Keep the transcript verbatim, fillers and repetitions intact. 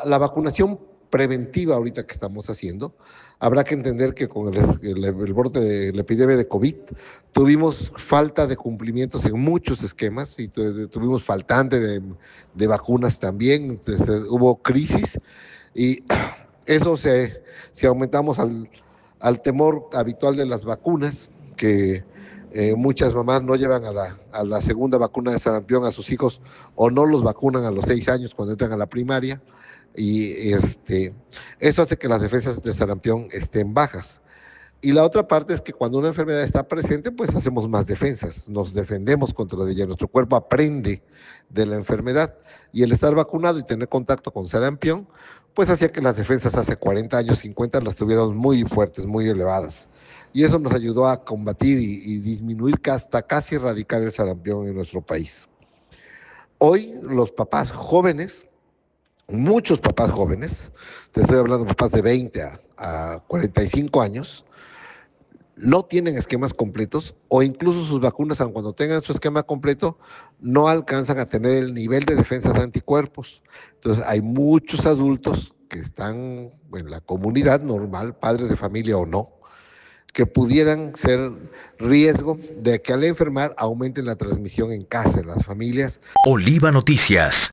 La, la vacunación preventiva ahorita que estamos haciendo, habrá que entender que con el, el, el brote de la epidemia de COVID tuvimos falta de cumplimientos en muchos esquemas y tu, tuvimos faltante de, de vacunas también, entonces, hubo crisis y eso se, si aumentamos al, al temor habitual de las vacunas, que eh, muchas mamás no llevan a la, a la segunda vacuna de sarampión a sus hijos o no los vacunan a los seis años cuando entran a la primaria, y este, eso hace que las defensas de sarampión estén bajas. Y la otra parte es que cuando una enfermedad está presente, pues hacemos más defensas, nos defendemos contra ella, nuestro cuerpo aprende de la enfermedad y el estar vacunado y tener contacto con sarampión, pues hacía que las defensas hace cuarenta años, cincuenta, las tuviéramos muy fuertes, muy elevadas. Y eso nos ayudó a combatir y, y disminuir hasta casi erradicar el sarampión en nuestro país. Hoy los papás jóvenes, muchos papás jóvenes, te estoy hablando de papás de veinte a, a cuarenta y cinco años, no tienen esquemas completos o incluso sus vacunas, aun cuando tengan su esquema completo, no alcanzan a tener el nivel de defensa de anticuerpos. Entonces hay muchos adultos que están en la comunidad normal, padres de familia o no, que pudieran ser riesgo de que al enfermar aumente la transmisión en casa, en las familias. Oliva Noticias.